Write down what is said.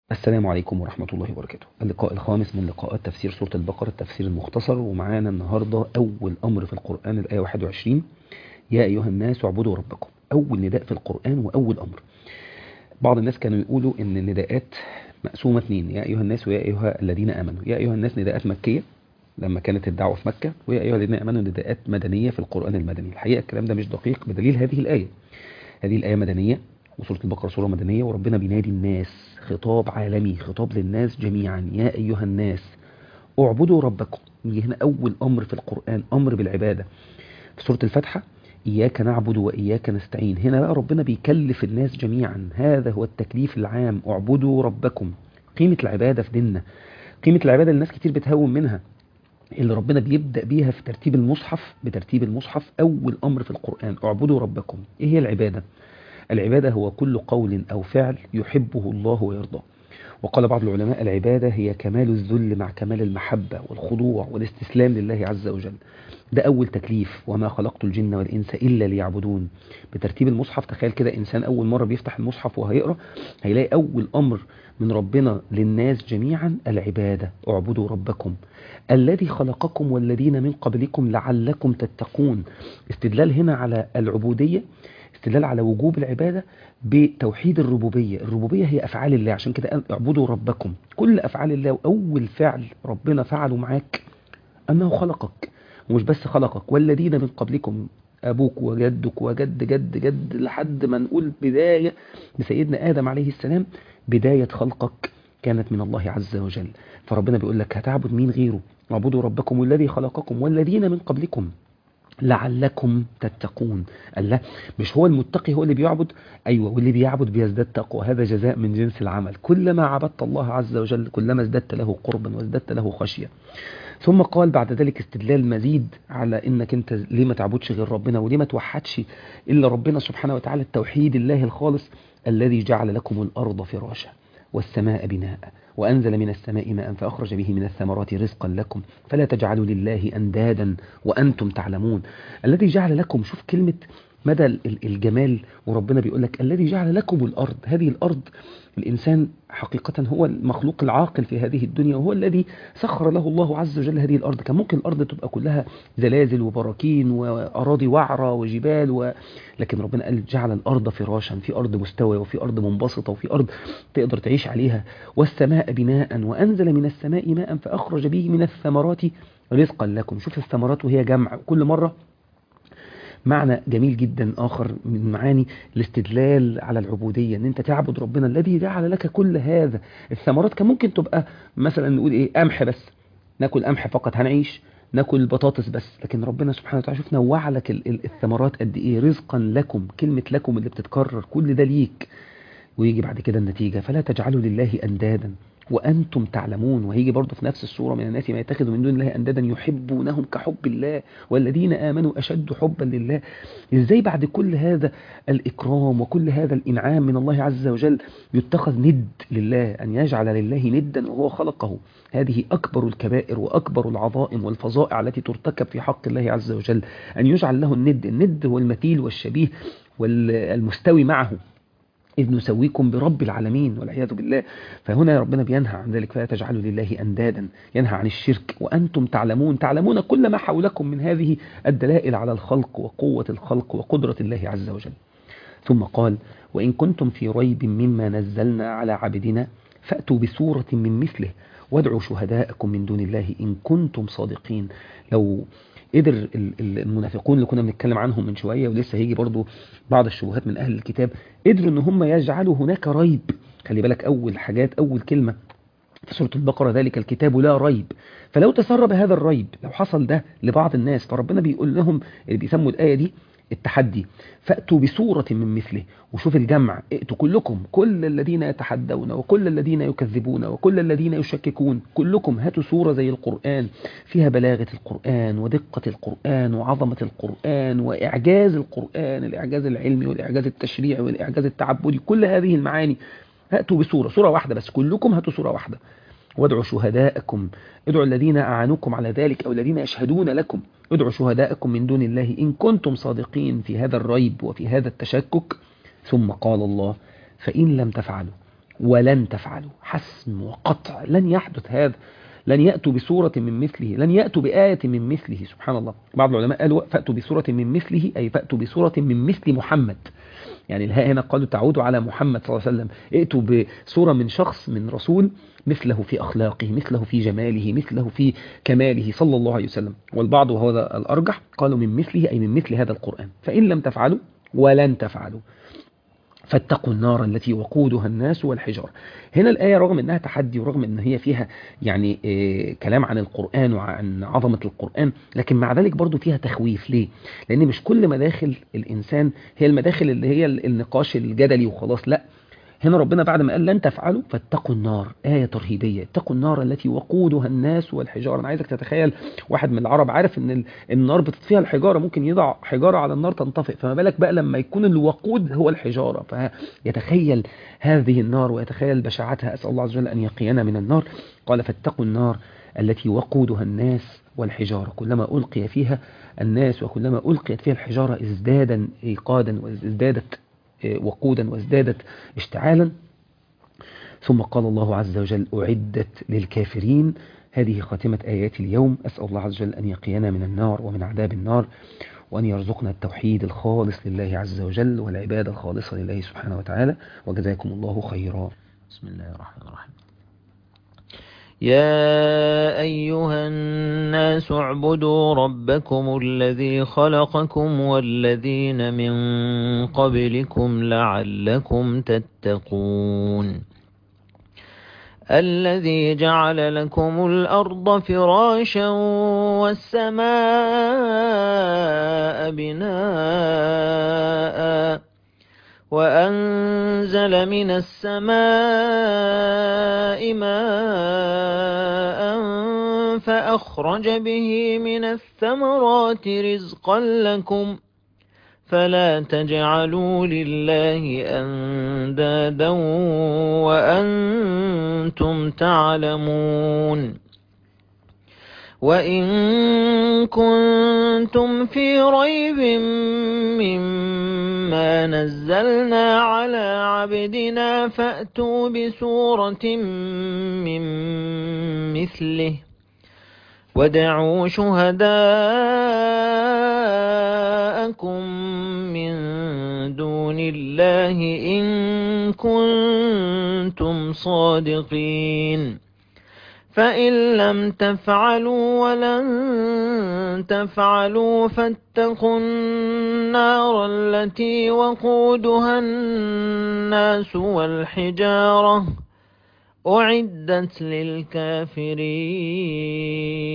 السلام عليكم ورحمة الله وبركاته. اللقاء الخامس من لقاءات تفسير سورة البقرة، التفسير المختصر، ومعانا النهاردة أول أمر في القرآن، الآية 21: يا أيها الناس اعبدوا ربكم. أول نداء في القرآن وأول أمر. بعض الناس كانوا يقولوا إن النداءات مقسومة اثنين: يا أيها الناس ويا أيها الذين آمنوا. يا أيها الناس نداءات مكية لما كانت الدعوة في مكة، ويا أيها الذين آمنوا نداءات مدنية في القرآن المدني. الحقيقة الكلام ده مش دقيق بدليل هذه الآية. هذه الآية مدنية، وسورة البقرة سورة مدنية، وربنا بينادي الناس خطاب عالمي، خطاب للناس جميعا: يا أيها الناس اعبدوا ربكم. يجي هنا أول أمر في القرآن، أمر بالعبادة. في سورة الفاتحة إياك نعبد وإياك نستعين. هنا بقى ربنا بيكلف الناس جميعا، هذا هو التكليف العام: اعبدوا ربكم. قيمة العبادة في ديننا، قيمة العبادة اللي الناس كتير بتهون منها، اللي ربنا بيبدأ بيها في ترتيب المصحف. بترتيب المصحف أول أمر في القرآن: اعبدوا ربكم. إيه هي العبادة؟ العبادة هو كل قول أو فعل يحبه الله ويرضاه. وقال بعض العلماء: العبادة هي كمال الذل مع كمال المحبة والخضوع والاستسلام لله عز وجل. ده أول تكليف: وما خلقت الجن والإنس إلا ليعبدون. بترتيب المصحف، تخيل كده إنسان أول مرة بيفتح المصحف وهيقرأ، هيلاقي أول أمر من ربنا للناس جميعا: العبادة، اعبدوا ربكم الذي خلقكم والذين من قبلكم لعلكم تتقون. استدلال هنا على العبودية، استدلال على وجوب العبادة بتوحيد الربوبية. الربوبية هي أفعال الله، عشان كده قال اعبدوا ربكم. كل أفعال الله، وأول فعل ربنا فعله معاك أنه خلقك. ومش بس خلقك، والذين من قبلكم، أبوك وجدك وجد جد جد لحد ما نقول بداية بسيدنا آدم عليه السلام. بداية خلقك كانت من الله عز وجل. فربنا بيقول لك هتعبد مين غيره؟ اعبدوا ربكم الذي خلقكم والذين من قبلكم لعلكم تتقون. الله، مش هو المتقي هو اللي بيعبد؟ أيوة، واللي بيعبد بيزداد تقوى. هذا جزاء من جنس العمل. كلما عبدت الله عز وجل كلما ازددت له قربا وازددت له خشية. ثم قال بعد ذلك استدلال مزيد على انك انت ليه ما تعبدش غير ربنا، وليه ما توحدش الا ربنا سبحانه وتعالى، التوحيد الله الخالص: الذي جعل لكم الارض فراشا والسماء بناء وأنزل من السماء ماء فأخرج به من الثمرات رزقا لكم فلا تجعلوا لله أندادا وأنتم تعلمون. الذي جعل لكم، شوف كلمة مدى الجمال، وربنا بيقول لك الذي جعل لكم الأرض. هذه الأرض، الإنسان حقيقة هو المخلوق العاقل في هذه الدنيا، وهو الذي سخر له الله عز وجل هذه الأرض. كان ممكن الأرض تبقى كلها زلازل وبراكين وأراضي وعرة وجبال لكن ربنا قال جعل الأرض فراشا، في أرض مستوية وفي أرض منبسطة وفي أرض تقدر تعيش عليها. والسماء بناء وأنزل من السماء ماء فأخرج به من الثمرات رزقا لكم. شوف الثمرات وهي جمع، كل مرة معنى جميل جدا آخر من معاني الاستدلال على العبودية، ان انت تعبد ربنا الذي جعل لك كل هذا. الثمرات كان ممكن تبقى مثلا نقول ايه، قمح بس، ناكل قمح فقط هنعيش، ناكل بطاطس بس. لكن ربنا سبحانه وتعالى شوف نوع لك الثمرات قد ايه. رزقا لكم، كلمة لكم اللي بتتكرر، كل ده ليك. ويجي بعد كده النتيجة: فلا تجعلوا لله أندادا وأنتم تعلمون. وهيجي برضه في نفس السورة: من الناس ما يتخذ من دون الله أندادا يحبونهم كحب الله والذين آمنوا أشد حبا لله. إزاي بعد كل هذا الإكرام وكل هذا الإنعام من الله عز وجل يتخذ ند لله، أن يجعل لله ندا وهو خلقه؟ هذه أكبر الكبائر وأكبر العظائم والفظائع التي ترتكب في حق الله عز وجل، أن يجعل له الند. الند هو المثيل والشبيه والمستوي معه: إذ نسويكم برب العالمين، والعياذ بالله. فهنا ربنا بينهى عن ذلك: فلا تجعلوا لله أندادا، ينهى عن الشرك. وأنتم تعلمون، تعلمون كل ما حولكم من هذه الدلائل على الخلق وقوة الخلق وقدرة الله عز وجل. ثم قال: وإن كنتم في ريب مما نزلنا على عبدنا فأتوا بسورة من مثله وادعوا شهداءكم من دون الله إن كنتم صادقين. لو قدر المنافقون اللي كنا بنتكلم عنهم من شوية، ولسه هيجي برضو بعض الشبهات من أهل الكتاب، قدروا ان هم يجعلوا هناك ريب. خلي بالك، أول حاجات، أول كلمة في سورة البقرة: ذلك الكتاب لا ريب. فلو تسرب هذا الريب، لو حصل ده لبعض الناس، فربنا بيقول لهم اللي بيسموا الآية دي التحدي: فأتوا بسورة من مثله. وشوف الجمع: ائتوا كلكم، كل الذين يتحدون وكل الذين يكذبون وكل الذين يشككون، كلكم هاتوا سورة زي القرآن، فيها بلاغة القرآن ودقة القرآن وعظمة القرآن وإعجاز القرآن، الإعجاز العلمي والإعجاز التشريعي والإعجاز التعبدي، كل هذه المعاني. هاتوا بسورة، سورة واحدة بس، كلكم هاتوا سورة واحدة. وادعوا شهداءكم، ادعوا الذين أعانوكم على ذلك أو الذين يشهدون لكم، ادعوا شهداءكم من دون الله إن كنتم صادقين في هذا الريب وفي هذا التشكك. ثم قال الله: فإن لم تفعلوا ولن تفعلوا، حسم وقطع، لن يحدث هذا، لن يأتوا بسورة من مثله، لن يأتوا بآية من مثله. سبحان الله، بعض العلماء قالوا فأتوا بسورة من مثله، أي فأتوا بسورة من مثل محمد. يعني الهاء هنا قالوا تعود على محمد صلى الله عليه وسلم، ائتوا بسورة من شخص، من رسول مثله في أخلاقه، مثله في جماله، مثله في كماله صلى الله عليه وسلم. والبعض وهذا الأرجح قالوا من مثله، أي من مثل هذا القرآن. فإن لم تفعلوا ولن تفعلوا فاتقوا النار التي وقودها الناس والحجارة. هنا الآية رغم أنها تحدي، ورغم أن هي فيها يعني كلام عن القرآن وعن عظمة القرآن، لكن مع ذلك برضو فيها تخويف. ليه؟ لأن مش كل مداخل الإنسان هي المداخل اللي هي النقاش الجدلي وخلاص، لا. هنا ربنا بعد ما قال لن تفعلوا فاتقوا النار، آية ترهيبية، اتقوا النار التي وقودها الناس والحجارة. أنا عايزك تتخيل واحد من العرب عارف ان النار بتطفيها الحجارة، ممكن يضع حجارة على النار تنطفئ، فما بالك بقى لما يكون الوقود هو الحجارة. فيتخيل هذه النار ويتخيل بشاعتها. أسأل الله عز وجل أن يقينا من النار. قال فاتقوا النار التي وقودها الناس والحجارة. كلما ألقي فيها الناس وكلما ألقيت فيها الحجارة ازدادا إيقادا وازدادت وقودا وازدادت اشتعالا. ثم قال الله عز وجل أعدت للكافرين. هذه خاتمة آيات اليوم. أسأل الله عز وجل أن يقينا من النار ومن عذاب النار، وأن يرزقنا التوحيد الخالص لله عز وجل والعبادة الخالصة لله سبحانه وتعالى. وجزاكم الله خيرا. بسم الله الرحمن الرحيم. يا أيها الناس اعبدوا ربكم الذي خلقكم والذين من قبلكم لعلكم تتقون. الذي جعل لكم الأرض فراشا والسماء بناء وأنزل من السماء ماء فأخرج به من الثمرات رزقا لكم فلا تجعلوا لله أندادا وأنتم تعلمون. وإن كنتم في ريب مما نزلنا على عبدنا فأتوا بسورة من مثله وادعوا شهداءكم من دون الله إن كنتم صادقين. فإن لم تفعلوا ولن تفعلوا فاتقوا النار التي وقودها الناس والحجارة أعدت للكافرين.